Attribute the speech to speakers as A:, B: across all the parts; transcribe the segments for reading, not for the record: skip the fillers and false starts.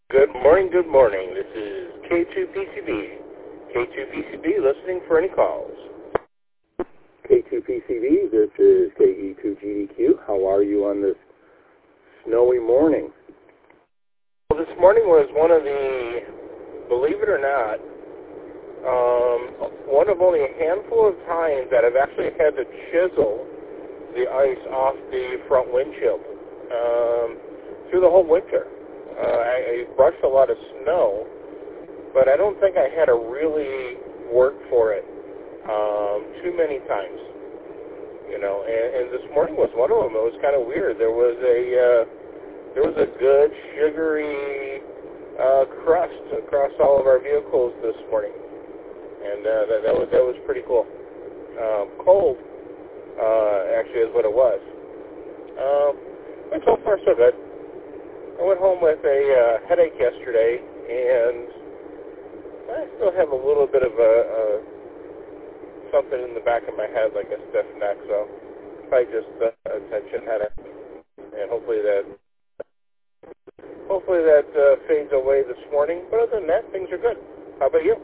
A: Good morning, good morning. This is K2PCB. K2PCB listening for any calls.
B: K2PCB, this is KE2GDQ. How are you on this snowy morning?
A: Well, this morning was one of the, believe it or not, one of only a handful of times that I've actually had to chisel the ice off the front windshield through the whole winter. I brushed a lot of snow, but I don't think I had to really work for it too many times. You know, and this morning was one of them. It was kind of weird. There was a good sugary crust across all of our vehicles this morning, and that was pretty cool. Cold, actually, is what it was. But so far so good. I went home with a headache yesterday, and I still have a little bit of a something in the back of my head, like a stiff neck. So probably just a tension headache, and hopefully that fades away this morning. But other than that, things are good. How about you?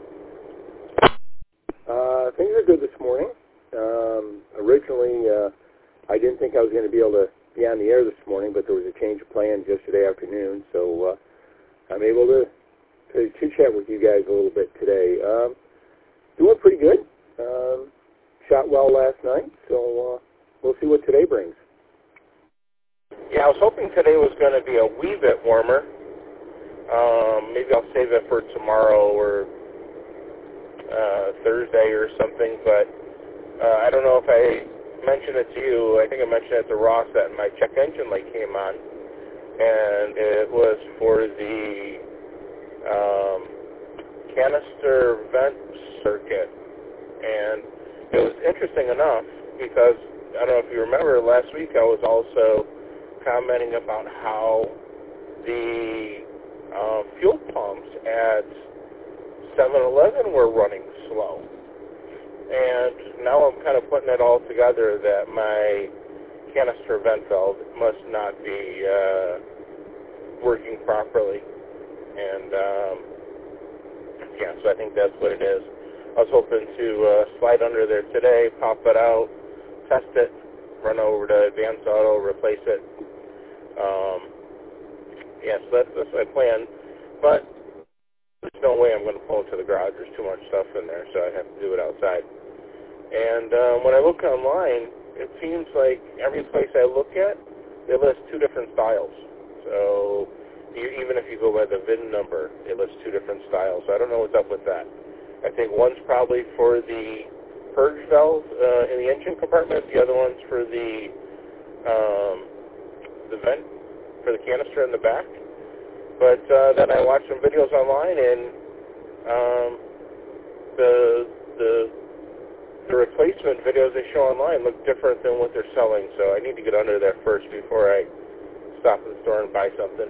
B: Things are good this morning. Originally, I didn't think I was going to be able to be on the air this morning, but there was a change of plans yesterday afternoon, so I'm able to chit-chat with you guys a little bit today. Doing pretty good. Shot well last night, so we'll see what today brings.
A: Yeah, I was hoping today was going to be a wee bit warmer. Maybe I'll save it for tomorrow or Thursday or something, but I don't know if I mentioned it to you. I think I mentioned it to Ross that my check engine light came on, and it was for the canister vent circuit. And it was interesting enough because, I don't know if you remember, last week I was also commenting about how the fuel pumps at 7-Eleven were running slow. And now I'm kind of putting it all together that my canister vent valve must not be working properly. And yeah, so I think that's what it is. I was hoping to slide under there today, pop it out, test it, run over to Advanced Auto, replace it. Yeah, so that's my plan. But there's no way I'm going to pull it to the garage. There's too much stuff in there, so I have to do it outside. And when I look online, it seems like every place I look at, they list two different styles. So even if you go by the VIN number, it lists two different styles. So I don't know what's up with that. I think one's probably for the purge valve in the engine compartment. The other one's for the vent for the canister in the back. But then I watched some videos online, and the replacement videos they show online look different than what they're selling. So I need to get under there first before I stop at the store and buy something.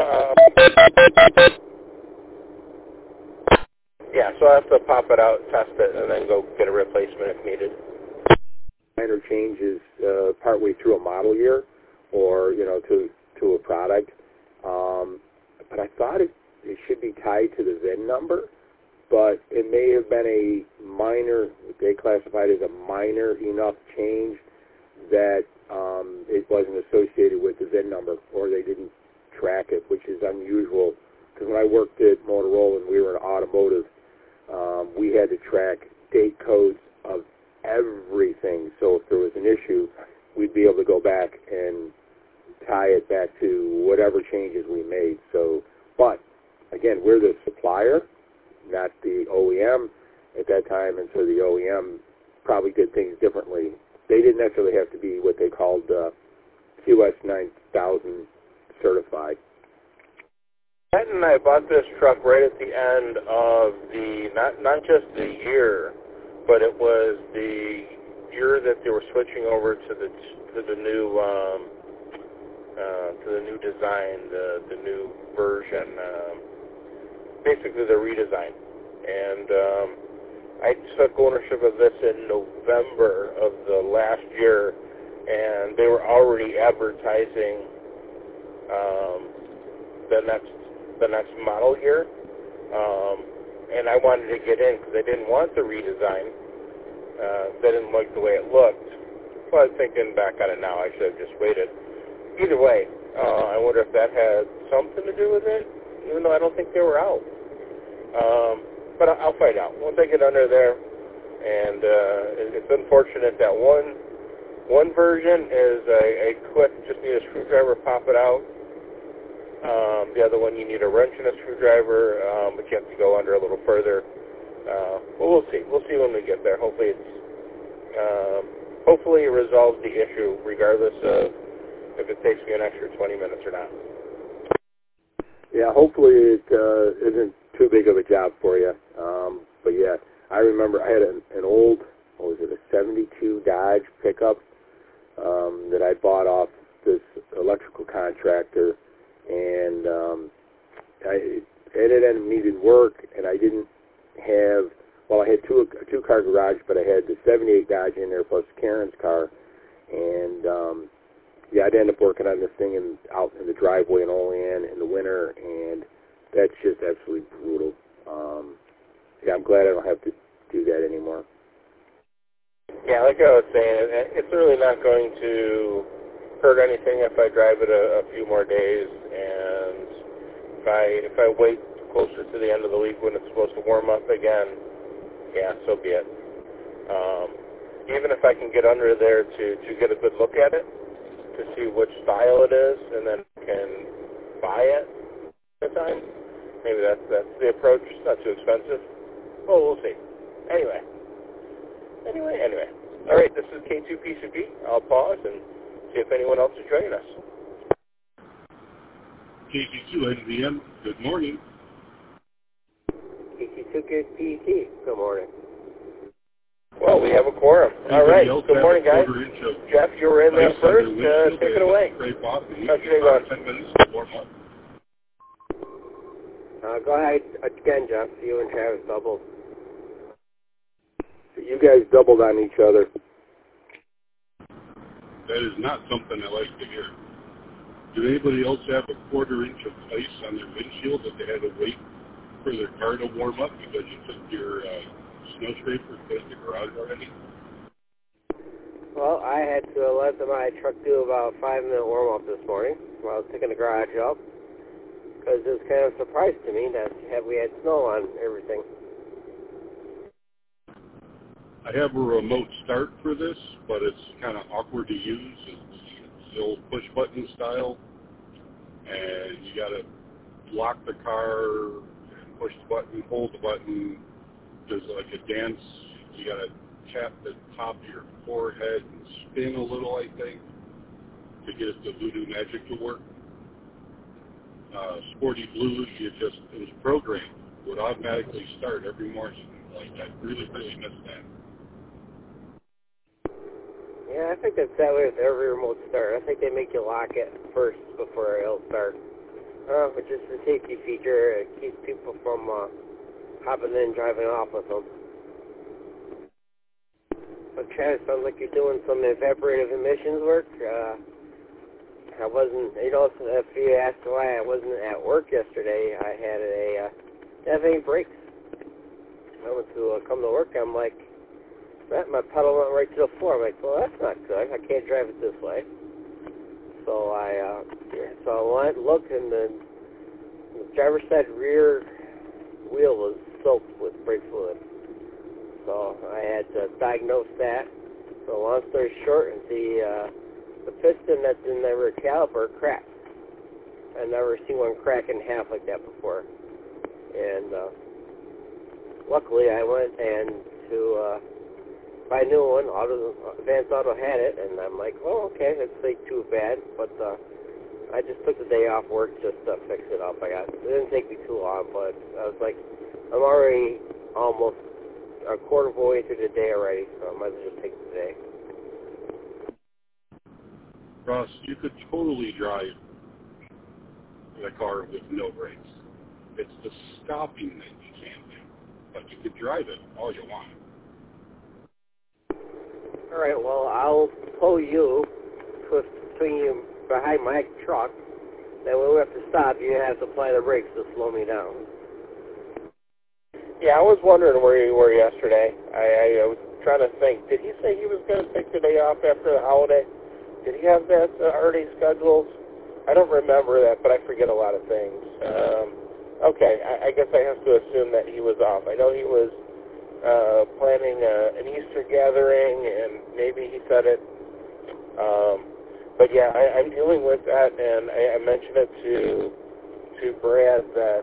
A: Yeah, so I have to pop it out, test it, and then go get a replacement if needed.
B: Minor changes partway through a model year, or to a product. But I thought it should be tied to the VIN number, but it may have been a minor. They classified it as a minor enough change that it wasn't associated with the VIN number, or they didn't track it, which is unusual. Because when I worked at Motorola and we were in automotive, we had to track date codes of everything. So if there was an issue, we'd be able to go back and tie it back to whatever changes we made. So, but again, we're the supplier, not the OEM at that time, and so the OEM probably did things differently. They didn't necessarily have to be what they called QS 9000 certified.
A: Matt and I bought this truck right at the end of the, not just the year, but it was the year that they were switching over to the new design, the new version, basically the redesign. And I took ownership of this in November of the last year, and they were already advertising the next the next model year. And I wanted to get in because I didn't want the redesign. They didn't like the way it looked. But thinking back on it now, I should have just waited. Either way, I wonder if that had something to do with it, even though I don't think they were out. But I'll find out once I get under there. And it's unfortunate that one version is a quick, just need a screwdriver, pop it out. The other one, you need a wrench and a screwdriver, but you have to go under a little further. Well, we'll see. We'll see when we get there. Hopefully it resolves the issue, regardless of if it takes me an extra 20 minutes or not.
B: Yeah, hopefully it isn't too big of a job for you. But yeah, I remember I had an old, what was it, a 72 Dodge pickup that I bought off this electrical contractor, and it ended up needing work, and I didn't have, well, I had a two-car garage, but I had the 78 Dodge in there plus Karen's car, and yeah, I'd end up working on this thing out in the driveway in Olean in the winter, and that's just absolutely brutal. Yeah, I'm glad I don't have to do that anymore.
A: Yeah, like I was saying, it's really not going to hurt anything if I drive it a few more days, and if I wait closer to the end of the week when it's supposed to warm up again, yeah, so be it. Even if I can get under there to get a good look at it, to see which style it is, and then can buy it at the time, maybe that's the approach. It's not too expensive. Well, we'll see. Anyway. All right, this is K2PCP. I'll pause and see if anyone else is joining us.
C: KT2NVM, good morning.
B: KT2PCP, good morning.
A: Well, we have a quorum. All right, good morning, guys. Jeff, you were in there first. Take it away. How's your day going?
C: 10 minutes to warm up.
B: Go ahead again, Jeff. You and Travis doubled. You guys doubled on each other.
C: That is not something I like to hear. Did anybody else have a quarter-inch of ice on their windshield that they had to wait for their car to warm up because you took your snow scraper and put it in the garage already?
D: Well, I had to let my truck do about a 5-minute warm-up this morning while I was picking the garage up, because it was kind of a surprise to me that we had snow on everything.
C: I have a remote start for this, but it's kind of awkward to use. It's the old push-button style, and you got to lock the car and push the button, hold the button. There's like a dance. You got to tap the top of your forehead and spin a little, I think, to get the voodoo magic to work. Sporty Blues, it was programmed. It would automatically start every morning. Like, I really miss that.
D: Yeah, I think that's that way with every remote start. I think they make you lock it first before it'll start. But just a safety feature. It keeps people from hopping in and driving off with them. But Travis, sounds like you're doing some evaporative emissions work. I wasn't, if you asked why I wasn't at work yesterday, I had didn't have any brakes. I went to come to work, I'm like, my pedal went right to the floor. I'm like, well, that's not good. I can't drive it this way. So I went, looked, and the driver's side rear wheel was soaked with brake fluid. So I had to diagnose that. So long story short, the piston that's in the rear caliper cracked. I've never seen one crack in half like that before. And luckily I went and to buy a new one. Advance Auto had it, and I'm like, well, okay, that's not too bad. But I just took the day off work just to fix it up. It didn't take me too long, but I was like, I'm already almost a quarter of the way through the day already, so I might as well just take the day.
C: Ross, you could totally drive the car with no brakes. It's the stopping that you can't do. But you could drive it all you want.
D: All right, well, I'll pull you, twist between you behind my truck, then when we have to stop, you have to apply the brakes to slow me down.
A: Yeah, I was wondering where you were yesterday. I was trying to think. Did he say he was going to take the day off after the holiday? Did he have that already scheduled? I don't remember that, but I forget a lot of things. Okay, I guess I have to assume that he was off. I know he was planning an Easter gathering, and maybe he said it. But yeah, I'm dealing with that, and I mentioned it to Brad that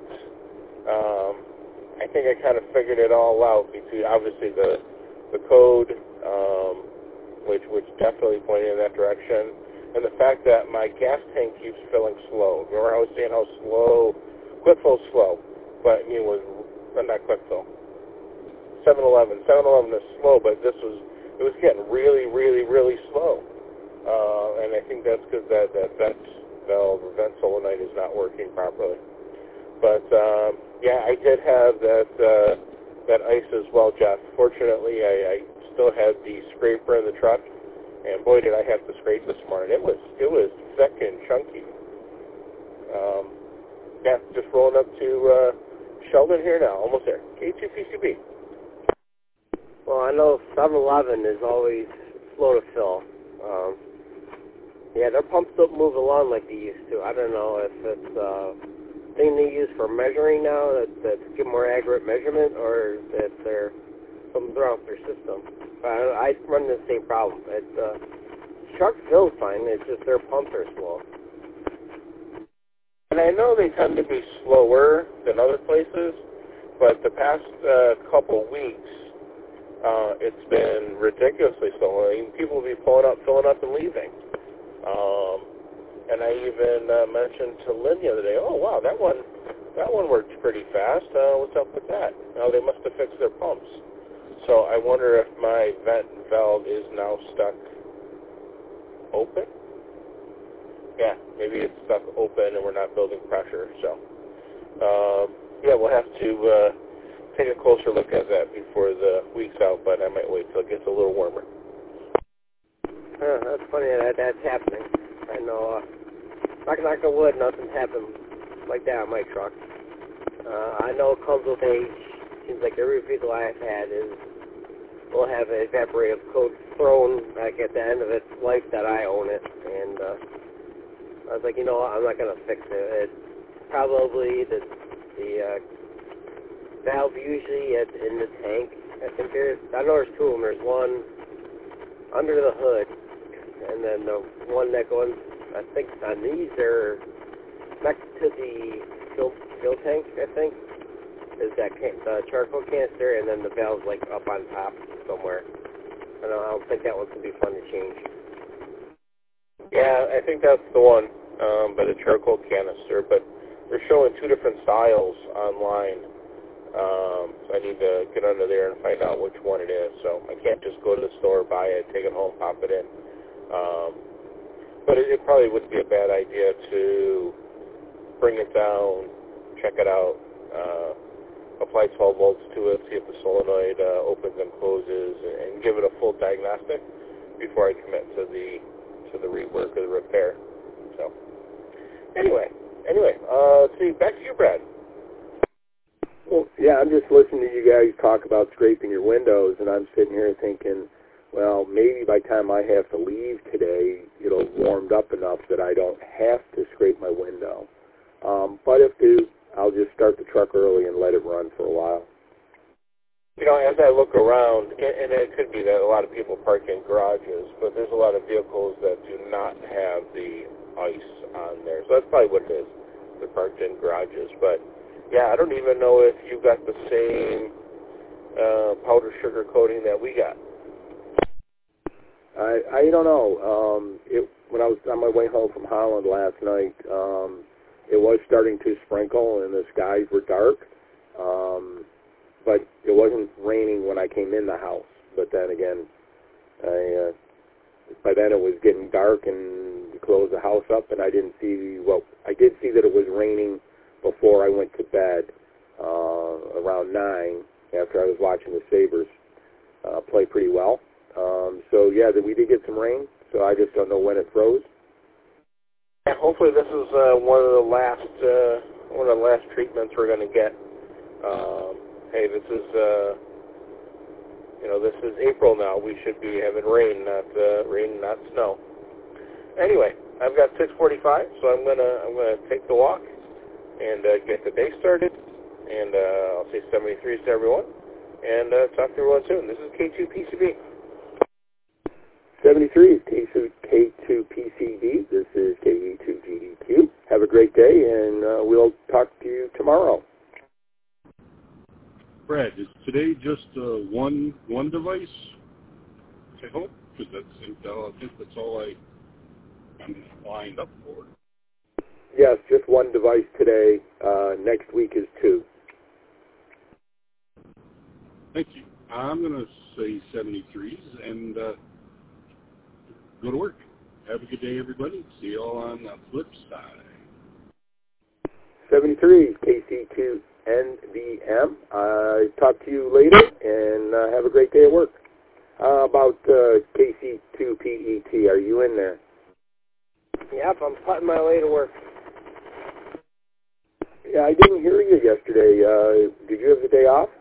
A: I think I kind of figured it all out between obviously the code, which definitely pointed in that direction, and the fact that my gas tank keeps filling slow. Remember I was saying how slow, quick fill slow, but I mean not quick fill. 7-Eleven is slow, but it was getting really, really, really slow. And I think that's because that vent valve or vent solenoid is not working properly. But yeah, I did have that ice as well, Jeff. Fortunately, I still had the scraper in the truck, and boy, did I have to scrape this morning. It was thick and chunky. Yeah, just rolling up to Sheldon here now, almost there. K2PCB.
D: Well, I know 7-Eleven is always slow to fill. Yeah, their pumps don't move along like they used to. I don't know if it's a thing they use for measuring now that to get more accurate measurement, or that something's wrong with their system. But I run the same problem. Truck fills fine. It's just their pumps are slow.
A: And I know they tend to be slower than other places, but the past couple weeks, it's been ridiculously slow. I mean, people will be filling up, and leaving. And I even mentioned to Lynn the other day, oh wow, that one worked pretty fast. What's up with that? Now they must have fixed their pumps. So I wonder if my vent valve is now stuck open. Yeah, maybe it's stuck open and we're not building pressure. So yeah, we'll have to take a closer look at that before the week's out, but I might wait till it gets a little warmer.
D: That's funny that's happening. I know, knock on wood, nothing's happened like that on my truck. I know it comes with age. Seems like every vehicle I've had will have an evaporative coat thrown like at the end of its life that I own it. And I was like, you know what, I'm not going to fix it. It's probably the valve usually in the tank. I know there's two of them. There's one under the hood, and then the one that goes, I think on these, they're next to the fuel tank, I think, is that the charcoal canister, and then the valve's like up on top somewhere. I don't think that one would be fun to change.
A: Yeah, I think that's the one, but a charcoal canister, but they're showing two different styles online. So I need to get under there and find out which one it is. So I can't just go to the store, buy it, take it home, pop it in. But it probably wouldn't be a bad idea to bring it down, check it out, apply 12 volts to it, see if the solenoid opens and closes, and give it a full diagnostic before I commit to the rework or the repair. So anyway, let's see, back to you, Brad.
B: Well, yeah, I'm just listening to you guys talk about scraping your windows, and I'm sitting here thinking, well, maybe by the time I have to leave today, it'll have warmed up enough that I don't have to scrape my window. But if do, I'll just start the truck early and let it run for a while.
A: You know, as I look around, and it could be that a lot of people park in garages, but there's a lot of vehicles that do not have the ice on there. So that's probably what it is. They're parked in garages. But, yeah, I don't even know if you got the same powder sugar coating that we got.
B: I don't know. When I was on my way home from Holland last night, it was starting to sprinkle and the skies were dark. But it wasn't raining when I came in the house. But then again, by then it was getting dark and we closed the house up, and I didn't see, well, I did see that it was raining before I went to bed around 9 after I was watching the Sabres play pretty well. So, yeah, we did get some rain, so I just don't know when it froze.
A: Yeah, hopefully this is one of the last treatments we're going to get. Hey, this is this is April now. We should be having rain, not snow. Anyway, I've got 6:45, so I'm gonna take the walk and get the day started. And I'll say 73s to everyone, and talk to everyone soon. This is K2PCB.
B: 73 is K2PCB. This is KE2GDQ. Have a great day, and we'll talk to you tomorrow.
C: Brad, is today just one device? I hope, because I think that's all I'm lined up for.
B: Yes, just one device today. Next week is 2.
C: Thank you. I'm going to say 73s and go to work. Have a good day, everybody. See you all on the flip side.
B: 73 KC2NVM. Talk to you later, and have a great day at work. About KC2PET, are you in there?
D: Yep, I'm putting my way to work.
B: Yeah, I didn't hear you yesterday. Did you have the day off?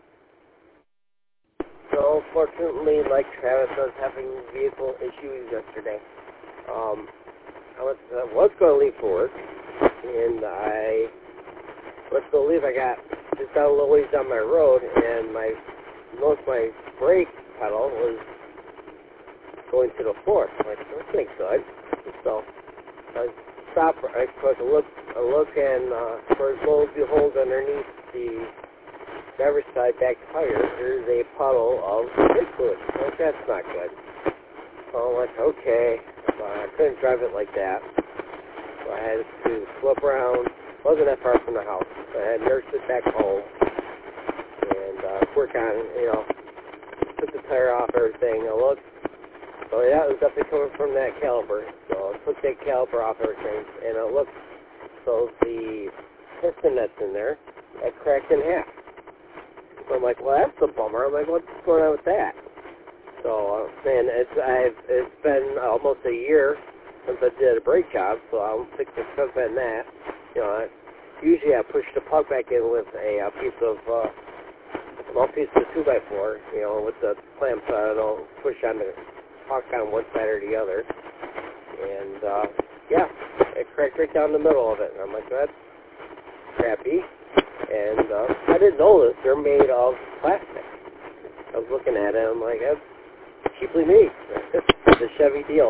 D: So, fortunately, like Travis, I was having vehicle issues yesterday. I was going to leave for work, and I got just got a little ways down my road, and noticed my brake pedal was going to the floor. I'm like, this ain't good. So I stopped. I took a look, and for lo and behold, underneath the driver's side back tire, there's a puddle of brake fluid. Like, that's not good. So I'm like, okay. I couldn't drive it like that. So I had to flip around. Wasn't that far from the house. So I had to nurse it back home and work on it, took the tire off, everything. I looked. So yeah, it was definitely coming from that caliper. So I took that caliper off everything, and I looked. So the piston that's in there, that cracked in half. So I'm like, well, that's a bummer. I'm like, what's going on with that? So, man, it's been almost a year since I did a brake job, so I don't think there's could have been that. Usually I push the plug back in with a small piece of 2x4, with the clamp so I don't push on the puck on one side or the other. And, yeah, it cracked right down the middle of it. And I'm like, that's crappy. And I didn't know this. They're made of plastic. I was looking at it. I'm like, that's cheaply made. It's a Chevy deal.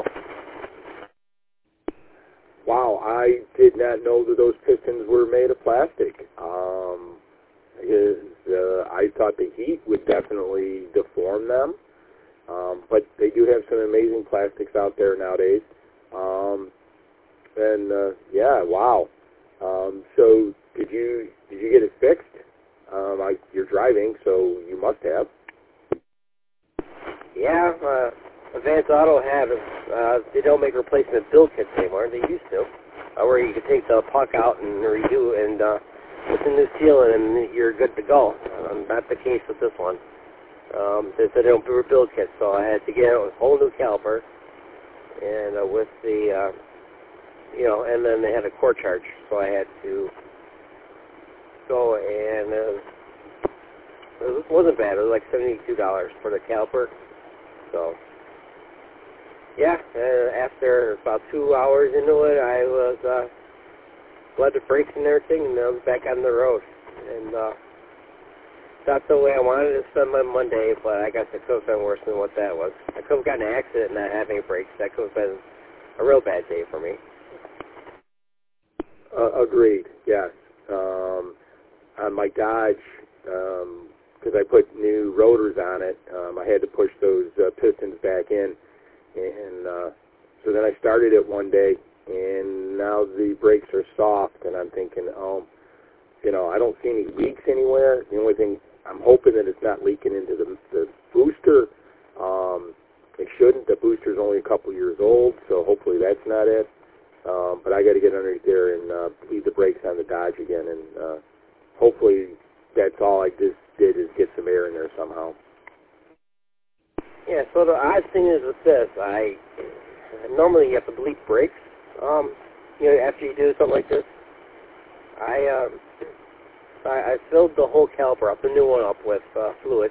B: Wow, I did not know that those pistons were made of plastic. I thought the heat would definitely deform them. But they do have some amazing plastics out there nowadays. Yeah, wow. So did you get it fixed? You're driving, so you must have.
D: Yeah, Advance Auto had they don't make replacement build kits anymore. They used to, where you could take the puck out and redo and put the new seal in, and you're good to go. Not the case with this one. They don't do build kits, so I had to get a whole new caliper, and with the and then they had a core charge, so I had to go, and it wasn't bad. It was like $72 for the caliper. So, yeah, after about 2 hours into it, I was glad the brakes and everything, and I was back on the road. And not the way I wanted to spend my Monday, but I guess it could have been worse than what that was. I could have gotten an accident and not having brakes. That could have been a real bad day for me.
B: Agreed, yes. On my Dodge, because I put new rotors on it, I had to push those pistons back in. And so then I started it one day, and now the brakes are soft, and I'm thinking, I don't see any leaks anywhere. The only thing, I'm hoping that it's not leaking into the booster. It shouldn't. The booster's only a couple years old, so hopefully that's not it. But I got to get underneath there and leave the brakes on the Dodge again, and hopefully that's all I just did is get some air in there somehow.
D: Yeah, so the odd thing is with this, normally you have to bleep brakes. you know, after you do something like this, I filled the whole caliper up, the new one up with fluid.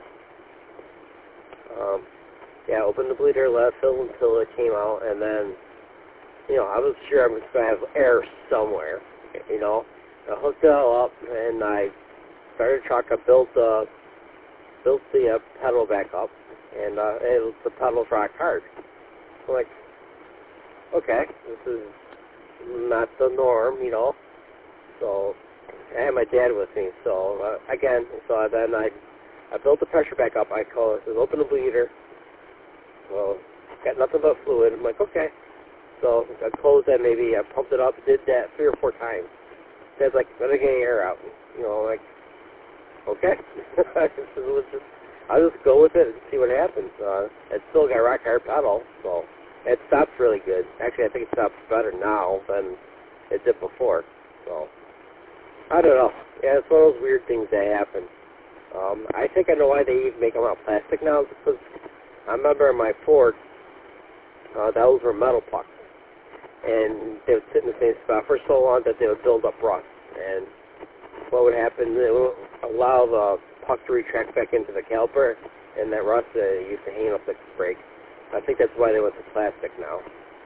D: Yeah, opened the bleeder, let it fill until it came out, and then, you know, I was sure I was going to have air somewhere, you know. I hooked it all up, and I started the truck. I built the pedal back up, and the pedals rock hard. I'm like, okay, this is not the norm, you know. So I had my dad with me. So then I built the pressure back up. I open the bleeder. Well, got nothing but fluid. I'm like, okay. So I closed that, maybe I pumped it up, did that 3 or 4 times. Dad's like, let me get air out. You know, like, okay. I'll just go with it and see what happens. It's still got a rock hard pedal, so it stops really good. Actually, I think it stops better now than it did before. So I don't know. Yeah, it's one of those weird things that happen. I think I know why they even make them out of plastic now, because I remember in my Ford, those were metal pucks, and they would sit in the same spot for so long that they would build up rust. And what would happen, it would allow the puck to retract back into the caliper, and that rust used to hang up the brake. I think that's why they went to plastic now.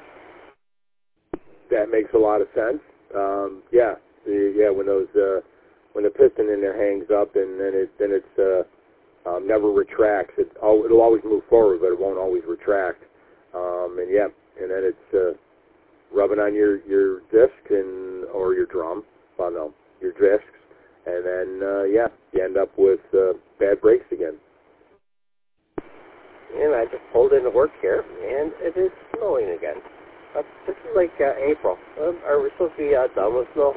B: That makes a lot of sense. When the piston in there hangs up and then it's never retracts. It'll always move forward, but it won't always retract. And then it's rubbing on your disc or your drum. Well, no, your discs, and then you end up with bad brakes again.
D: And I just pulled into work here, and it is snowing again. This is like April. Are we supposed to be done with snow?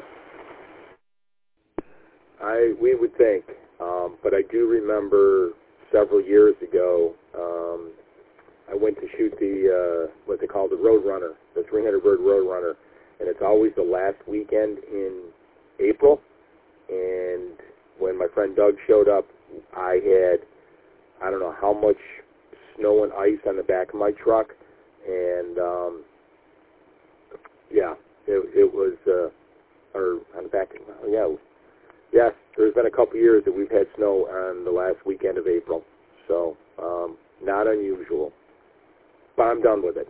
B: We would think, but I do remember several years ago, I went to shoot what they call the Roadrunner, the 300 bird Roadrunner, and it's always the last weekend in April. And when my friend Doug showed up, I had, I don't know how much snow and ice on the back of my truck, and it was, or on the back, yes, there's been a couple years that we've had snow on the last weekend of April, so not unusual, but I'm done with it.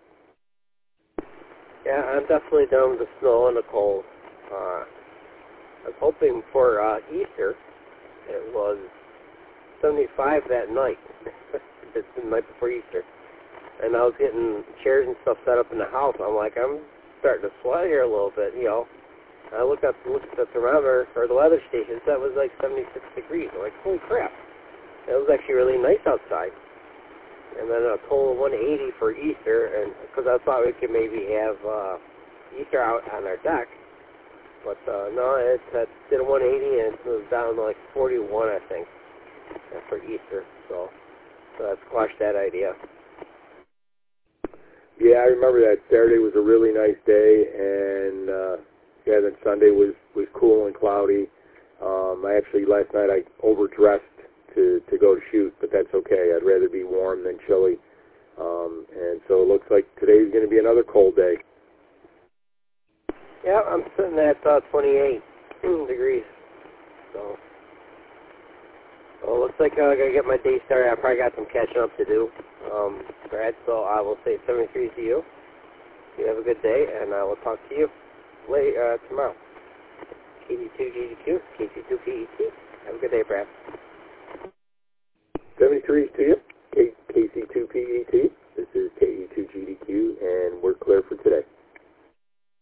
D: Yeah, I'm definitely done with the snow and the cold. I was hoping for Easter. It was 75 that night. It's the night before Easter. And I was getting chairs and stuff set up in the house. I'm like, I'm starting to sweat here a little bit, you know. I looked at the thermometer, or the weather stations, that was like 76 degrees. I'm like, holy crap. It was actually really nice outside. And then a total of 180 for Easter, and because I thought we could maybe have Easter out on our deck. But no, it did a 180, and it was down to like 41, I think, for Easter. So that squashed that idea.
B: Yeah, I remember that Saturday was a really nice day, and then Sunday was cool and cloudy. Last night I overdressed to go to shoot, but that's okay. I'd rather be warm than chilly. And so it looks like today's going to be another cold day.
D: Yeah, I'm sitting at 28 degrees. So it looks like I got to get my day started. I probably got some catching up to do. Brad, so I will say 73 to you. You have a good day, and I will talk to you tomorrow. KG2GDQ, KG2PET. Have a good day, Brad.
B: 73 to you.